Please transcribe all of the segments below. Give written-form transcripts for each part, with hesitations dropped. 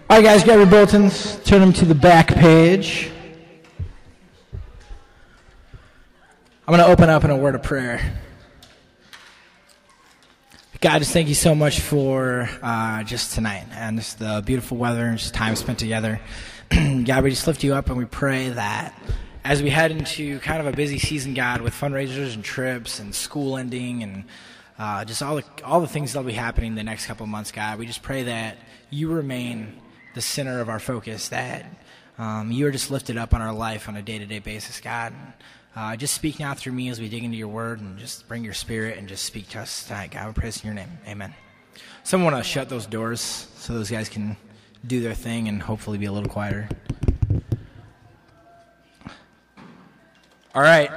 All right, guys, grab your bulletins, turn them to the back page. I'm going to open up in a word of prayer. God, just thank you so much for just tonight and just the beautiful weather and just time spent together. God, we just lift you up and we pray that as we head into kind of a busy season, God, with fundraisers and trips and school ending and just all the things that'll be happening the next couple of months, God, we just pray that you remain the center of our focus, that you are just lifted up on our life on a day-to-day basis, God. Just speak now through me as we dig into your word and just bring your spirit and just speak to us tonight, God. We praise in your name. Amen. Someone want to shut those doors so those guys can do their thing and hopefully be a little quieter. All right.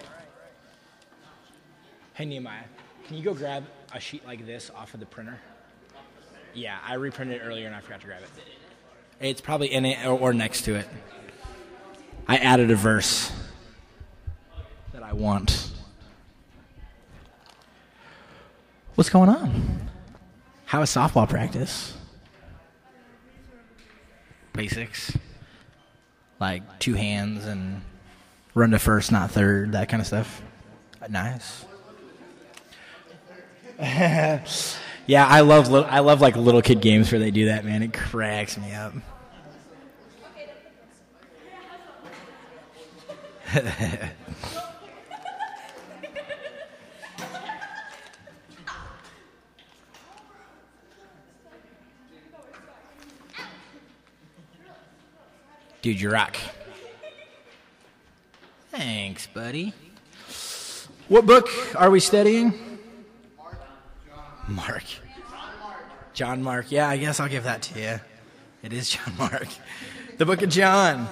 Hey, Nehemiah, can you go grab a sheet like this off of the printer? Yeah, I reprinted it earlier and I forgot to grab it. It's probably in it or next to it. I added a verse that I want. What's going on? How is softball practice? Basics. Like 2 hands and run to first, not third, that kind of stuff. Nice. Yeah, I love like little kid games where they do that, man. It cracks me up. Dude, you rock. Thanks, buddy. What book are we studying? Mark. John Mark. Yeah, I guess I'll give that to you. It is John Mark. The book of John.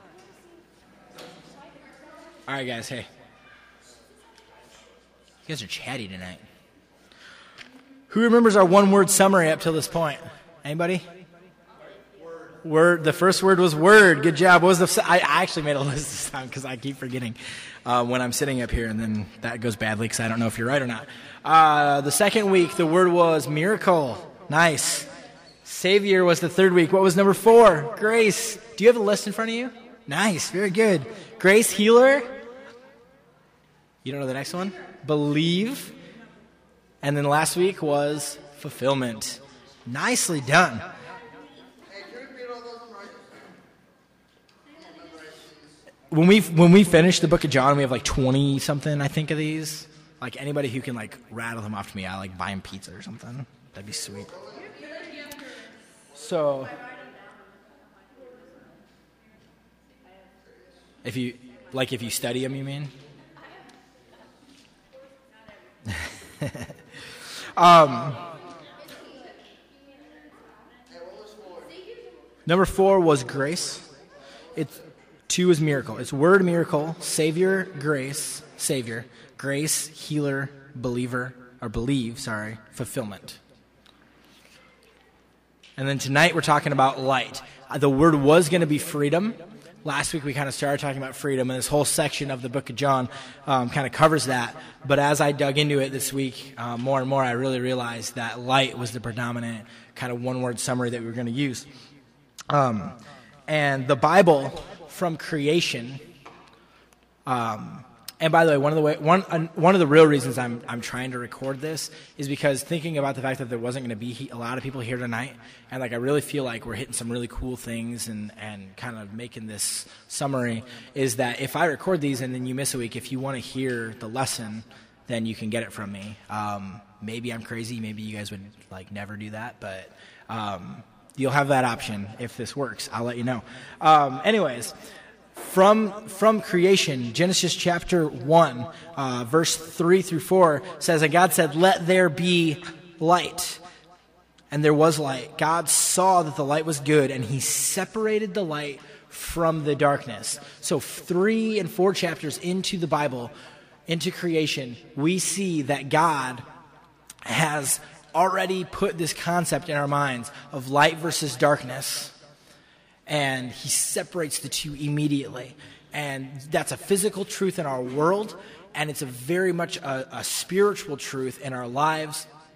All right, guys, hey. You guys are chatty tonight. Who remembers our one-word summary up till this point? Anybody? Word. The first word was word. Good job. What was I actually made a list this time because I keep forgetting when I'm sitting up here, and then that goes badly because I don't know if you're right or not. The second week, the word was miracle. Nice. Savior was the third week. What was number 4? Grace. Do you have the list in front of you? Nice. Very good. Grace, healer. You don't know the next one? Believe. And then last week was fulfillment. Nicely done. When we finish the book of John, we have like 20 something, I think, of these. Like anybody who can like rattle them off to me, I like buy them pizza or something. That'd be sweet. So, if you study them, you mean? Number 4 was grace. 2 is miracle. It's word, miracle, Savior, grace, Savior, grace, healer, believer, or believe, fulfillment. And then tonight we're talking about light. The word was going to be freedom. Last week we kind of started talking about freedom, and this whole section of the book of John kind of covers that. But as I dug into it this week, more and more, I really realized that light was the predominant kind of one-word summary that we were going to use. And the Bible, from creation, and by the way, one of the real reasons I'm trying to record this is because thinking about the fact that there wasn't going to be a lot of people here tonight, and like I really feel like we're hitting some really cool things and kind of making this summary, is that if I record these and then you miss a week, if you want to hear the lesson, then you can get it from me. Maybe I'm crazy, maybe you guys would like never do that, but you'll have that option if this works. I'll let you know. Anyways. From creation, Genesis chapter 1, verse 3 through 4 says, and God said, let there be light. And there was light. God saw that the light was good, and he separated the light from the darkness. So 3 and 4 chapters into the Bible, into creation, we see that God has already put this concept in our minds of light versus darkness. And he separates the two immediately. And that's a physical truth in our world, and it's a very much a spiritual truth in our lives.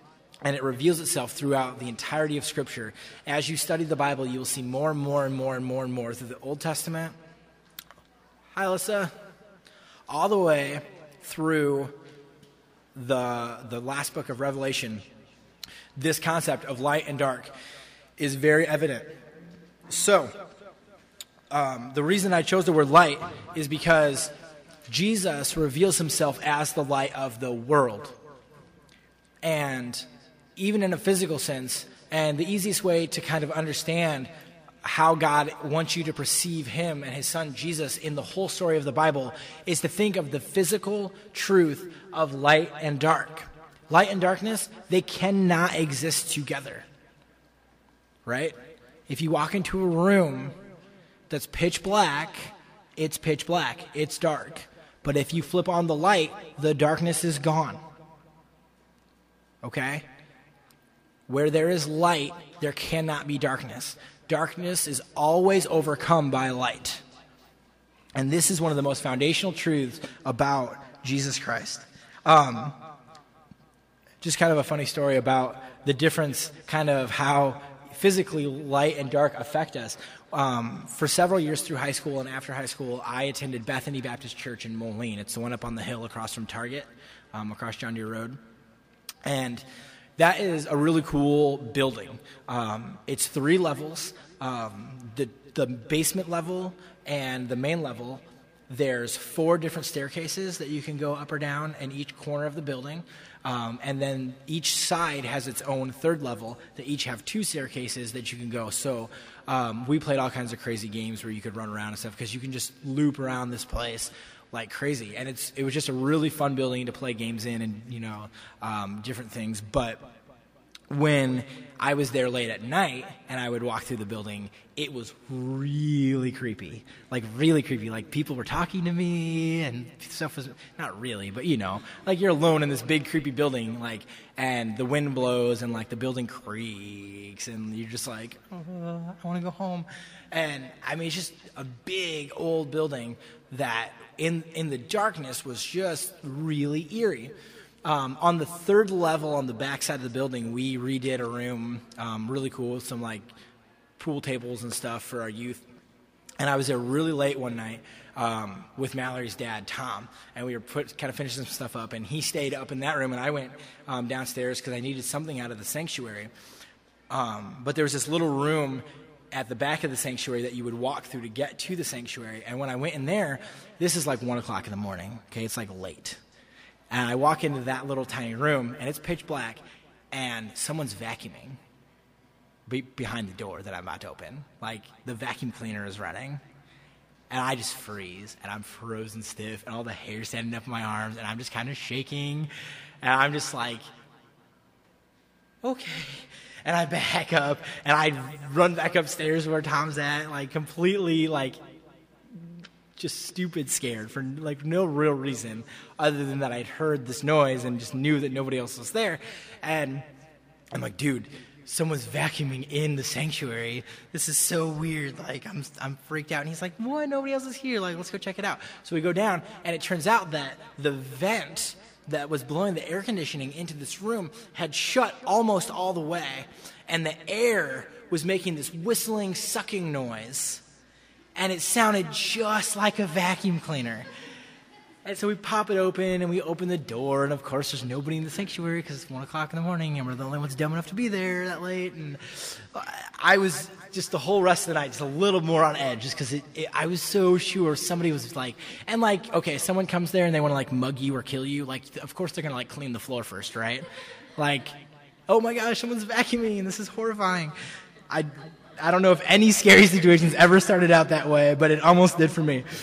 And it reveals itself throughout the entirety of Scripture. As you study the Bible, you will see more and more and more and more and more through the Old Testament. Hi, Alyssa. All the way through the last book of Revelation, this concept of light and dark is very evident. So, the reason I chose the word light is because Jesus reveals himself as the light of the world. And even in a physical sense, and the easiest way to kind of understand how God wants you to perceive him and his son Jesus in the whole story of the Bible is to think of the physical truth of light and dark. Light and darkness, they cannot exist together, right? If you walk into a room that's pitch black, it's pitch black, it's dark. But if you flip on the light, the darkness is gone. Okay? Where there is light, there cannot be darkness. Darkness is always overcome by light. And this is one of the most foundational truths about Jesus Christ. Just kind of a funny story about the difference, kind of how physically light and dark affect us. For several years through high school and after high school, I attended Bethany Baptist Church in Moline. It's the one up on the hill across from Target, across John Deere Road. And that is a really cool building. It's 3 levels. The basement level and the main level, there's 4 different staircases that you can go up or down in each corner of the building. And then each side has its own 3rd level that each have 2 staircases that you can go. So we played all kinds of crazy games where you could run around and stuff because you can just loop around this place like crazy. And it was just a really fun building to play games in and, different things. But when I was there late at night and I would walk through the building, it was really creepy. Like really creepy. Like people were talking to me and stuff was not really, but like you're alone in this big creepy building, like, and the wind blows and like the building creaks and you're just like, oh, I want to go home. And I mean, it's just a big old building that in the darkness was just really eerie. On the 3rd level on the back side of the building, we redid a room, really cool, with some like pool tables and stuff for our youth. And I was there really late one night with Mallory's dad, Tom, and we were kind of finishing some stuff up. And he stayed up in that room, and I went downstairs because I needed something out of the sanctuary. But there was this little room at the back of the sanctuary that you would walk through to get to the sanctuary. And when I went in there, this is like 1 o'clock in the morning. Okay, it's like late. And I walk into that little tiny room, and it's pitch black, and someone's vacuuming behind the door that I'm about to open. Like, the vacuum cleaner is running. And I just freeze, and I'm frozen stiff, and all the hair standing up in my arms, and I'm just kind of shaking. And I'm just like, okay. And I back up, and I run back upstairs where Tom's at, like, completely, like, just stupid scared for like no real reason other than that I'd heard this noise and just knew that nobody else was there. And I'm like, dude, someone's vacuuming in the sanctuary. This is so weird. Like I'm freaked out. And he's like, what? Nobody else is here. Like, let's go check it out. So we go down, and it turns out that the vent that was blowing the air conditioning into this room had shut almost all the way, and the air was making this whistling, sucking noise. And it sounded just like a vacuum cleaner. And so we pop it open, and we open the door, and of course there's nobody in the sanctuary because it's 1 o'clock in the morning, and we're the only ones dumb enough to be there that late. And I was just the whole rest of the night just a little more on edge just because I was so sure somebody was like, and like, okay, someone comes there and they want to like mug you or kill you. Like, of course they're going to like clean the floor first, right? Like, oh my gosh, someone's vacuuming, and this is horrifying. I don't know if any scary situations ever started out that way, but it almost did for me.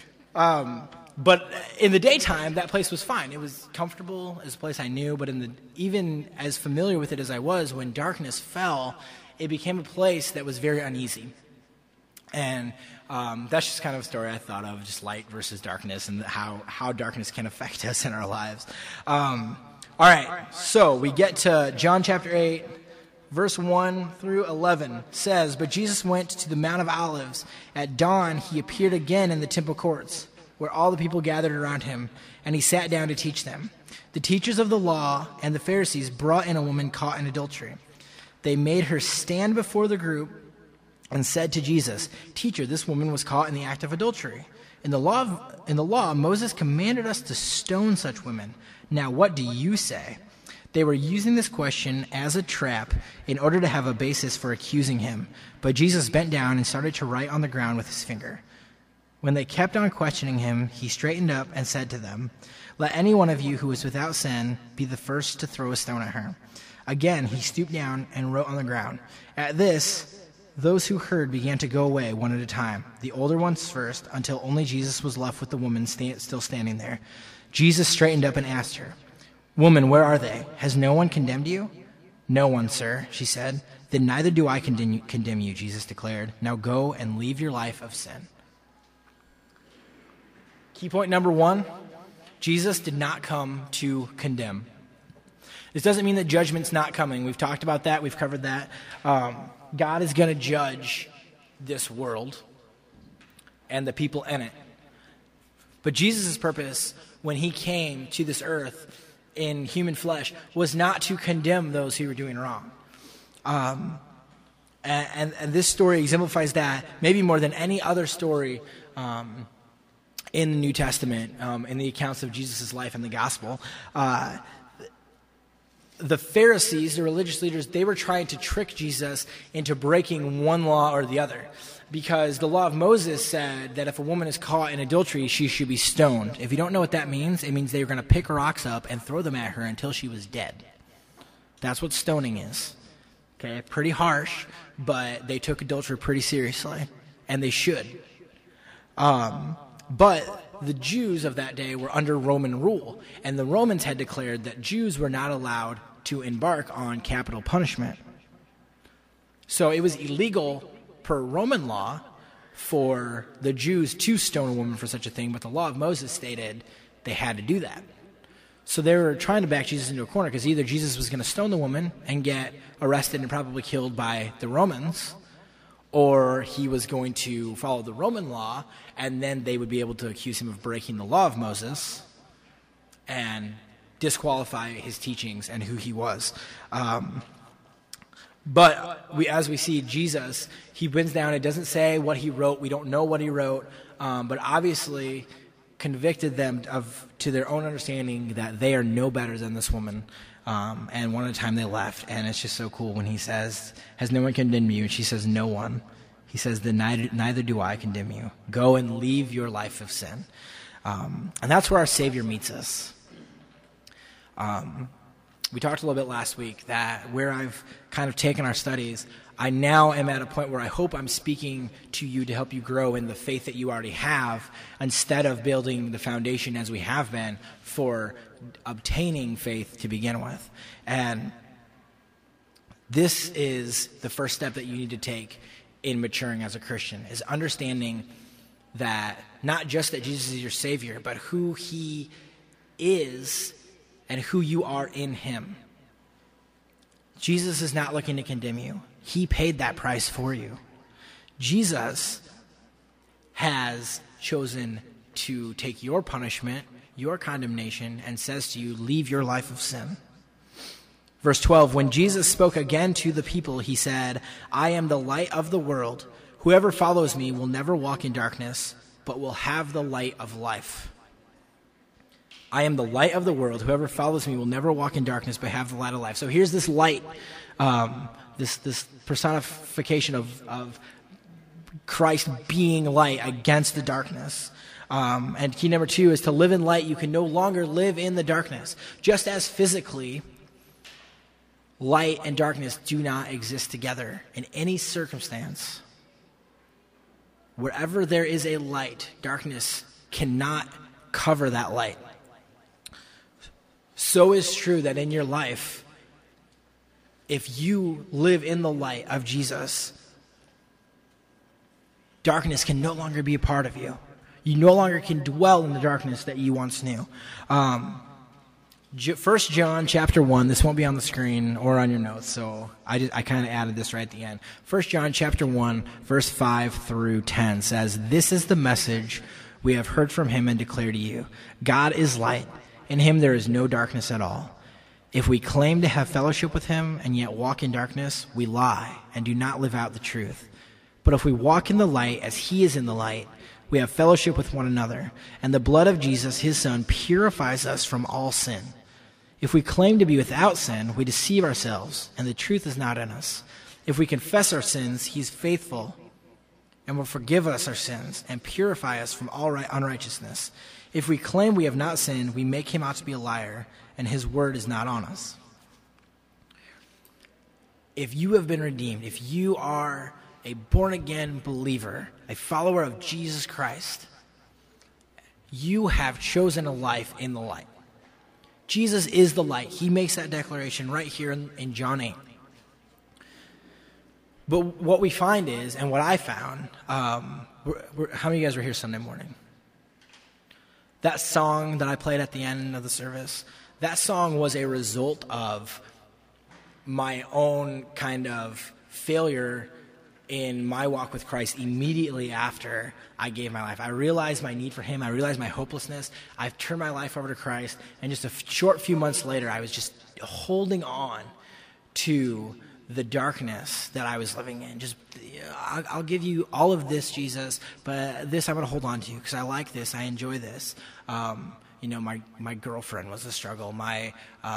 But in the daytime, that place was fine. It was comfortable. It was a place I knew. But even as familiar with it as I was, when darkness fell, it became a place that was very uneasy. And that's just kind of a story I thought of, just light versus darkness and how darkness can affect us in our lives. All right, so we get to John chapter 8. Verse 1 through 11 says, but Jesus went to the Mount of Olives. At dawn, he appeared again in the temple courts. where all the people gathered around him, and he sat down to teach them. The teachers of the law and the Pharisees brought in a woman caught in adultery. They made her stand before the group and said to Jesus, "Teacher, this woman was caught in the act of adultery. In the law, Moses commanded us to stone such women. Now what do you say?" They were using this question as a trap in order to have a basis for accusing him. But Jesus bent down and started to write on the ground with his finger. When they kept on questioning him, he straightened up and said to them, "Let any one of you who is without sin be the first to throw a stone at her." Again, he stooped down and wrote on the ground. At this, those who heard began to go away one at a time, the older ones first, until only Jesus was left with the woman still standing there. Jesus straightened up and asked her, "Woman, where are they? Has no one condemned you?" "No one, sir," she said. "Then neither do I condemn you," Jesus declared. "Now go and leave your life of sin." Key point number 1, Jesus did not come to condemn. This doesn't mean that judgment's not coming. We've talked about that. We've covered that. God is going to judge this world and the people in it. But Jesus' purpose when he came to this earth in human flesh was not to condemn those who were doing wrong. And this story exemplifies that maybe more than any other story in the New Testament, in the accounts of Jesus' life and the gospel. The Pharisees, the religious leaders, they were trying to trick Jesus into breaking one law or the other. Because the law of Moses said that if a woman is caught in adultery, she should be stoned. If you don't know what that means, it means they were going to pick rocks up and throw them at her until she was dead. That's what stoning is. Okay, pretty harsh, but they took adultery pretty seriously, and they should. But the Jews of that day were under Roman rule, and the Romans had declared that Jews were not allowed to embark on capital punishment. So it was illegal per Roman law for the Jews to stone a woman for such a thing, but the law of Moses stated they had to do that. So they were trying to back Jesus into a corner because either Jesus was going to stone the woman and get arrested and probably killed by the Romans, or he was going to follow the Roman law, and then they would be able to accuse him of breaking the law of Moses and disqualify his teachings and who he was. But as we see Jesus, he bends down. It doesn't say what he wrote. We don't know what he wrote, but obviously convicted them to their own understanding that they are no better than this woman. And one at a time they left. And it's just so cool when he says, "Has no one condemned you?" And she says, "No one." He says, "Then neither do I condemn you. Go and leave your life of sin." And that's where our Savior meets us. We talked a little bit last week that where I've kind of taken our studies, I now am at a point where I hope I'm speaking to you to help you grow in the faith that you already have, instead of building the foundation as we have been for obtaining faith to begin with. And this is the first step that you need to take in maturing as a Christian, is understanding that not just that Jesus is your Savior, but who he is and who you are in him. Jesus is not looking to condemn you. He paid that price for you. Jesus has chosen to take your punishment, your condemnation, and says to you, "Leave your life of sin." Verse 12, when Jesus spoke again to the people, he said, "I am the light of the world. Whoever follows me will never walk in darkness, but will have the light of life." I am the light of the world. Whoever follows me will never walk in darkness, but have the light of life. So here's this light, this personification of Christ being light against the darkness. And key number 2 is to live in light. You can no longer live in the darkness. Just as physically, light and darkness do not exist together in any circumstance. Wherever there is a light, darkness cannot cover that light. So is true that in your life, if you live in the light of Jesus, darkness can no longer be a part of you. You no longer can dwell in the darkness that you once knew. 1 John chapter 1, this won't be on the screen or on your notes, so I kind of added this right at the end. 1 John chapter 1, verse 5 through 10 says, "This is the message we have heard from him and declare to you. God is light. In him there is no darkness at all. If we claim to have fellowship with him and yet walk in darkness, we lie and do not live out the truth. But if we walk in the light as he is in the light, we have fellowship with one another, and the blood of Jesus, his Son, purifies us from all sin. If we claim to be without sin, we deceive ourselves, and the truth is not in us. If we confess our sins, he is faithful and will forgive us our sins and purify us from all unrighteousness. If we claim we have not sinned, we make him out to be a liar, and his word is not on us. If you have been redeemed, if you are a born-again believer, a follower of Jesus Christ, you have chosen a life in the light. Jesus is the light. He makes that declaration right here in John 8. But what we find is, and what I found, how many of you guys were here Sunday morning? That song that I played at the end of the service, that song was a result of my own kind of failure in my walk with Christ immediately after I gave my life. I realized my need for him. I realized my hopelessness. I've turned my life over to Christ. And just a short few months later, I was just holding on to the darkness that I was living in. Just, I'll give you all of this, Jesus, but this I'm going to hold on to because I like this. I enjoy this. My girlfriend was a struggle. My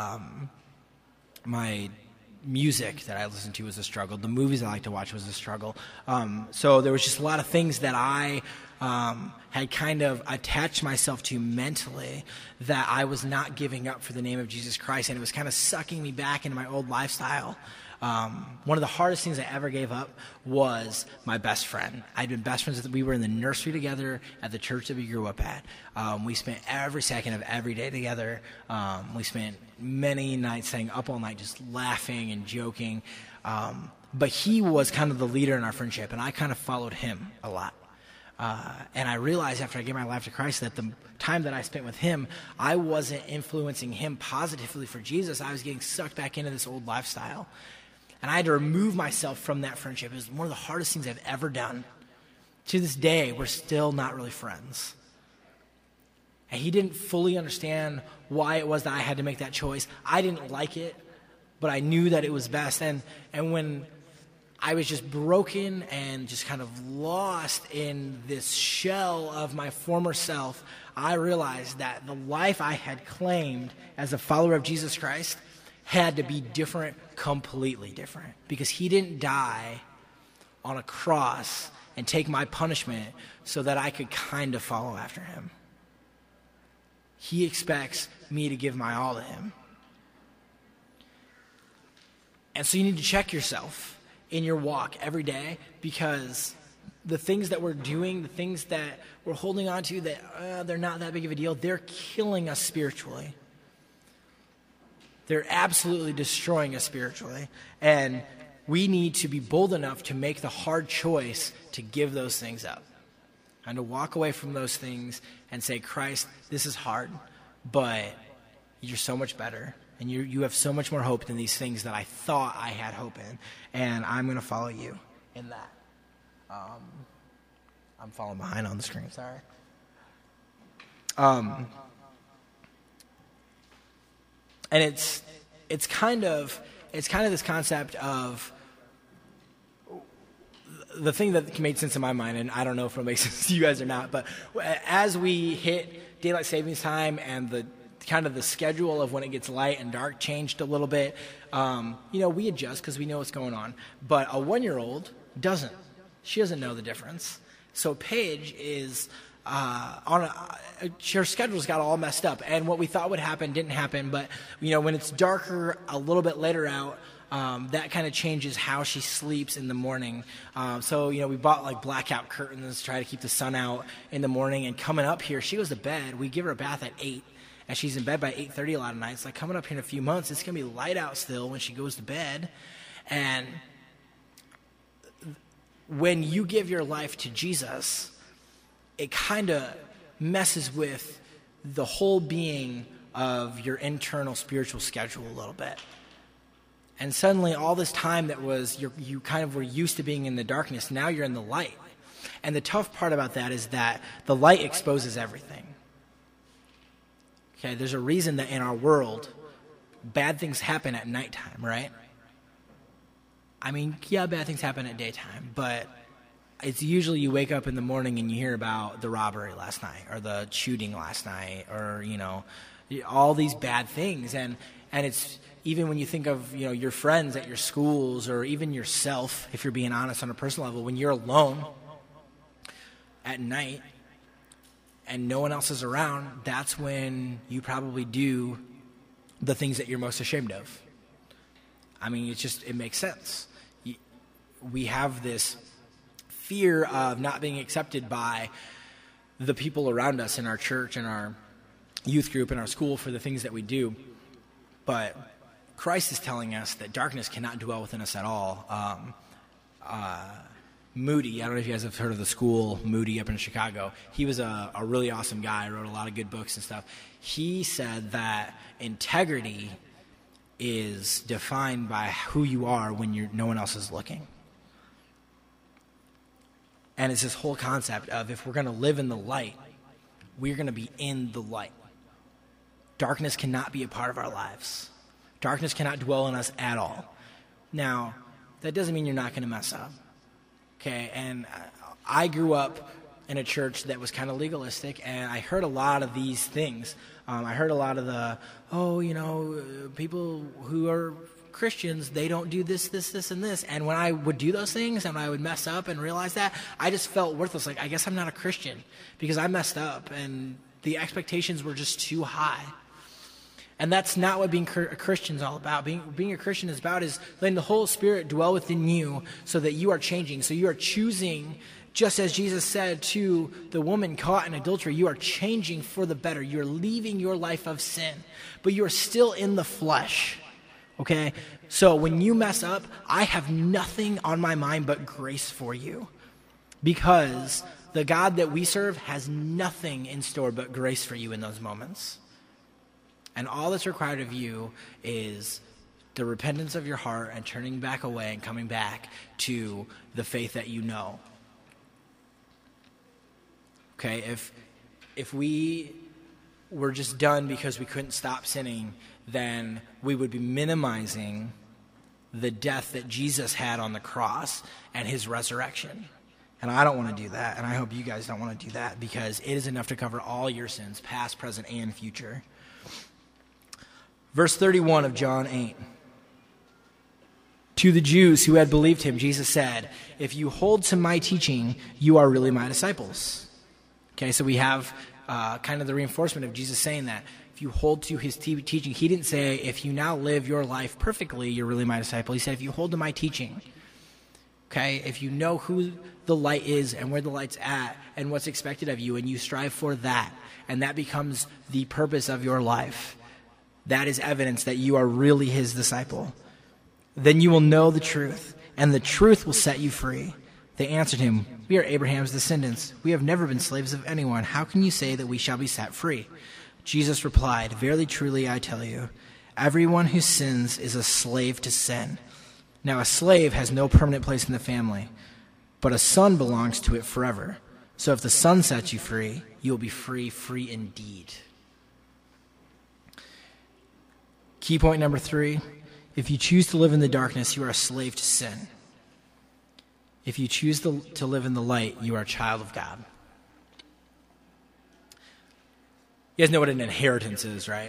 music that I listened to was a struggle. The movies I like to watch was a struggle. So there was just a lot of things that I had kind of attached myself to mentally that I was not giving up for the name of Jesus Christ, and it was kind of sucking me back into my old lifestyle. One of the hardest things I ever gave up was my best friend. I'd been best friends with, we were in the nursery together at the church that we grew up at. We spent every second of every day together. We spent many nights staying up all night just laughing and joking. But he was kind of the leader in our friendship, and I kind of followed him a lot. And I realized after I gave my life to Christ that the time that I spent with him, I wasn't influencing him positively for Jesus. I was getting sucked back into this old lifestyle. And I had to remove myself from that friendship. It was one of the hardest things I've ever done. To this day, we're still not really friends. And he didn't fully understand why it was that I had to make that choice. I didn't like it, but I knew that it was best. And when I was just broken and just kind of lost in this shell of my former self, I realized that the life I had claimed as a follower of Jesus Christ had to be different, completely different, because he didn't die on a cross and take my punishment so that I could kind of follow after him. He expects me to give my all to him. And so you need to check yourself in your walk every day, because the things that we're doing, the things that we're holding on to that they're not that big of a deal, they're killing us spiritually. They're absolutely destroying us spiritually. And we need to be bold enough to make the hard choice to give those things up and to walk away from those things and say, Christ, this is hard, but you're so much better. And you have so much more hope than these things that I thought I had hope in. And I'm going to follow you in that. I'm falling behind on the screen, sorry. And it's kind of this concept of the thing that made sense in my mind, and I don't know if it'll make sense to you guys or not, but as we hit daylight savings time and the kind of the schedule of when it gets light and dark changed a little bit, we adjust because we know what's going on. But a 1-year-old doesn't. She doesn't know the difference. So Paige is her schedule's got all messed up, and what we thought would happen didn't happen. But when it's darker a little bit later out, that kind of changes how she sleeps in the morning. So we bought like blackout curtains to try to keep the sun out in the morning. And coming up here, she goes to bed. We give her a bath at 8, and she's in bed by 8:30 a lot of nights. Like coming up here in a few months, it's gonna be light out still when she goes to bed. And when you give your life to Jesus, it kind of messes with the whole being of your internal spiritual schedule a little bit. And suddenly all this time that was you kind of were used to being in the darkness, now you're in the light. And the tough part about that is that the light exposes everything. Okay, there's a reason that in our world, bad things happen at nighttime, right? I mean, yeah, bad things happen at daytime, but it's usually you wake up in the morning and you hear about the robbery last night or the shooting last night or, all these bad things. And it's even when you think of, your friends at your schools or even yourself, if you're being honest on a personal level, when you're alone at night and no one else is around, that's when you probably do the things that you're most ashamed of. I mean, it makes sense. We have this fear of not being accepted by the people around us in our church and our youth group and our school for the things that we do. But Christ is telling us that darkness cannot dwell within us at all. Moody, I don't know if you guys have heard of the school Moody up in Chicago. He was a really awesome guy, wrote a lot of good books and stuff. He said that integrity is defined by who you are when no one else is looking. And it's this whole concept of if we're going to live in the light, we're going to be in the light. Darkness cannot be a part of our lives. Darkness cannot dwell in us at all. Now, that doesn't mean you're not going to mess up. Okay, and I grew up in a church that was kind of legalistic, and I heard a lot of these things. I heard a lot of the, people who are Christians, they don't do this, and this. And when I would do those things and I would mess up and realize that, I just felt worthless. Like, I guess I'm not a Christian because I messed up and the expectations were just too high. And that's not what being a Christian is all about. Being a Christian is about is letting the Holy Spirit dwell within you so that you are changing. So you are choosing, just as Jesus said to the woman caught in adultery, you are changing for the better. You're leaving your life of sin, but you are still in the flesh. Okay? So when you mess up, I have nothing on my mind but grace for you. Because the God that we serve has nothing in store but grace for you in those moments. And all that's required of you is the repentance of your heart and turning back away and coming back to the faith that you know. Okay, if we were just done because we couldn't stop sinning, then we would be minimizing the death that Jesus had on the cross and his resurrection. And I don't want to do that, and I hope you guys don't want to do that, because it is enough to cover all your sins, past, present, and future. Verse 31 of John 8. To the Jews who had believed him, Jesus said, if you hold to my teaching, you are really my disciples. Okay, so we have kind of the reinforcement of Jesus saying that. If you hold to his teaching, he didn't say, if you now live your life perfectly, you're really my disciple. He said, if you hold to my teaching, okay, if you know who the light is and where the light's at and what's expected of you, and you strive for that, and that becomes the purpose of your life, that is evidence that you are really his disciple. Then you will know the truth, and the truth will set you free. They answered him, we are Abraham's descendants. We have never been slaves of anyone. How can you say that we shall be set free? Jesus replied, verily, truly, I tell you, everyone who sins is a slave to sin. Now a slave has no permanent place in the family, but a son belongs to it forever. So if the son sets you free, you will be free, free indeed. Key point number 3, if you choose to live in the darkness, you are a slave to sin. If you choose to live in the light, you are a child of God. You guys know what an inheritance is, right?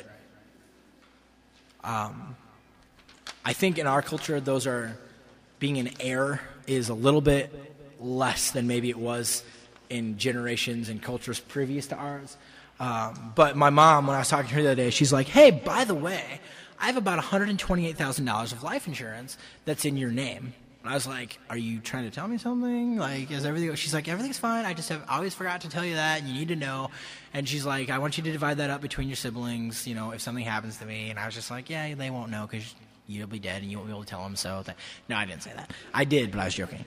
I think in our culture, being an heir is a little bit less than maybe it was in generations and cultures previous to ours. But my mom, when I was talking to her the other day, she's like, hey, by the way, I have about $128,000 of life insurance that's in your name. And I was like, are you trying to tell me something? Like, is everything? She's like, everything's fine. I always forgot to tell you that, and you need to know. And she's like, I want you to divide that up between your siblings, if something happens to me. And I was just like, yeah, they won't know because you'll be dead and you won't be able to tell them. So, no, I didn't say that. I did, but I was joking.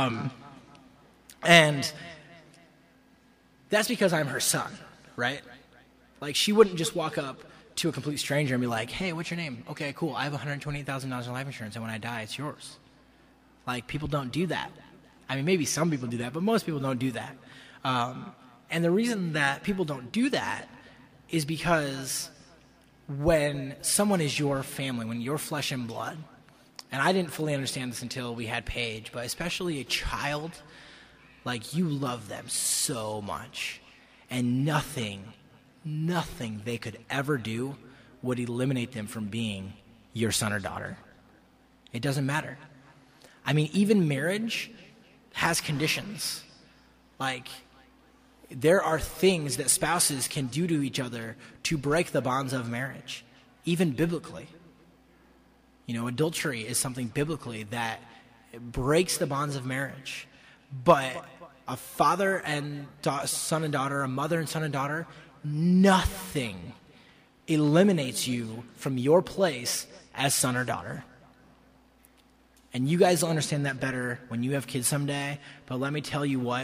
And that's because I'm her son, right? Like, she wouldn't just walk up to a complete stranger and be like, hey, what's your name? Okay, cool. I have $128,000 in life insurance, and when I die, it's yours. Like, people don't do that. I mean, maybe some people do that, but most people don't do that. And the reason that people don't do that is because when someone is your family, when you're flesh and blood, and I didn't fully understand this until we had Paige, but especially a child, like, you love them so much, and nothing they could ever do would eliminate them from being your son or daughter. It doesn't matter. I mean, even marriage has conditions. Like, there are things that spouses can do to each other to break the bonds of marriage, even biblically. You know, adultery is something biblically that breaks the bonds of marriage. But a father and son and daughter, a mother and son and daughter, nothing eliminates you from your place as son or daughter. And you guys will understand that better when you have kids someday. But let me tell you what,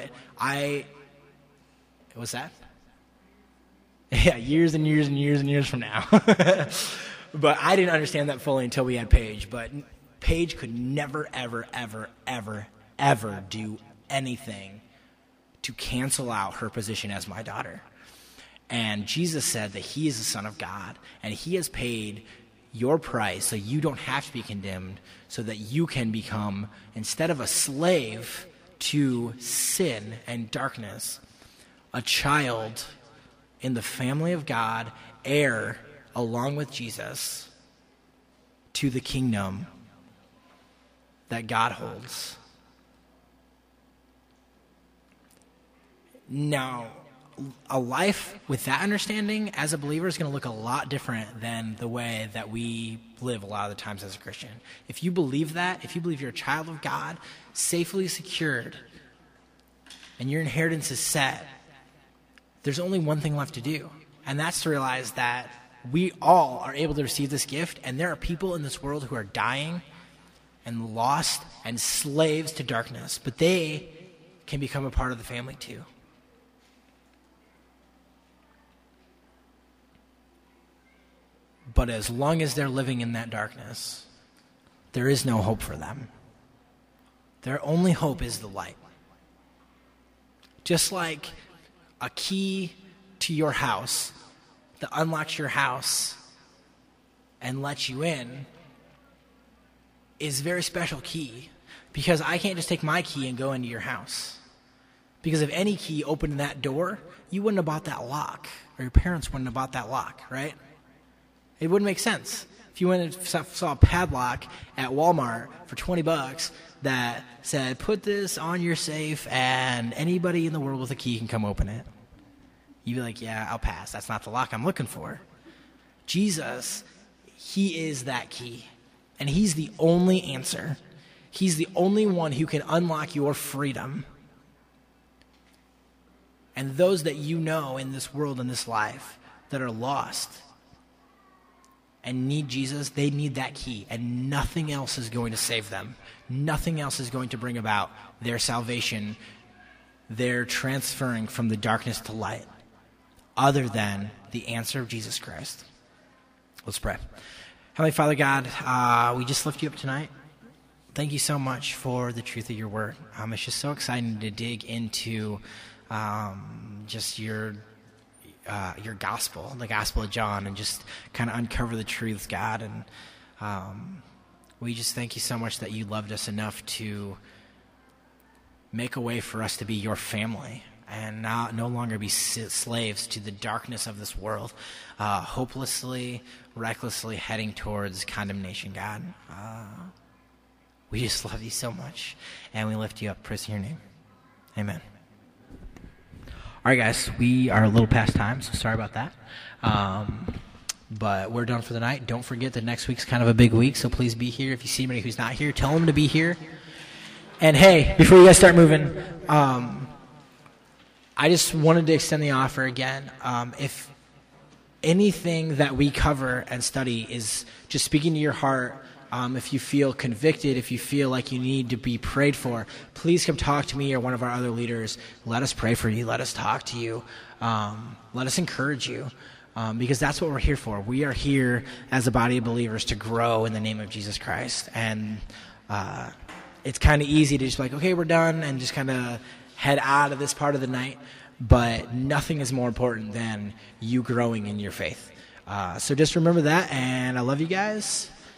what's that? Yeah, years and years and years and years from now. But I didn't understand that fully until we had Paige. But Paige could never, ever, ever, ever, ever do anything to cancel out her position as my daughter. And Jesus said that he is the Son of God, and he has paid your price so you don't have to be condemned, so that you can become, instead of a slave to sin and darkness, a child in the family of God, heir along with Jesus to the kingdom that God holds. Now, a life with that understanding as a believer is going to look a lot different than the way that we live a lot of the times as a Christian. If you believe that, if you believe you're a child of God, safely secured, and your inheritance is set, there's only one thing left to do, and that's to realize that we all are able to receive this gift, and there are people in this world who are dying and lost and slaves to darkness, but they can become a part of the family too. But as long as they're living in that darkness, there is no hope for them. Their only hope is the light. Just like a key to your house that unlocks your house and lets you in is a very special key, because I can't just take my key and go into your house. Because if any key opened that door, you wouldn't have bought that lock, or your parents wouldn't have bought that lock, right? It wouldn't make sense. If you went and saw a padlock at Walmart for $20 that said, put this on your safe and anybody in the world with a key can come open it, you'd be like, yeah, I'll pass. That's not the lock I'm looking for. Jesus, he is that key. And he's the only answer. He's the only one who can unlock your freedom. And those that you know in this world, in this life, that are lost and need Jesus, they need that key, and nothing else is going to save them. Nothing else is going to bring about their salvation, their transferring from the darkness to light, other than the answer of Jesus Christ. Let's pray. Heavenly Father God, we just lift you up tonight. Thank you so much for the truth of your word. It's just so exciting to dig into just your gospel, the Gospel of John, and just kind of uncover the truths, God. And we just thank you so much that you loved us enough to make a way for us to be your family and no longer be slaves to the darkness of this world, hopelessly, recklessly heading towards condemnation, God. We just love you so much, and we lift you up. Praise in your name. Amen. All right, guys, we are a little past time, so sorry about that. But we're done for the night. Don't forget that next week's kind of a big week, so please be here. If you see anybody who's not here, tell them to be here. And hey, before you guys start moving, I just wanted to extend the offer again. If anything that we cover and study is just speaking to your heart, if you feel convicted, if you feel like you need to be prayed for, please come talk to me or one of our other leaders. Let us pray for you. Let us talk to you. Let us encourage you, because that's what we're here for. We are here as a body of believers to grow in the name of Jesus Christ. And it's kind of easy to just be like, okay, we're done, and just kind of head out of this part of the night. But nothing is more important than you growing in your faith. So just remember that, and I love you guys.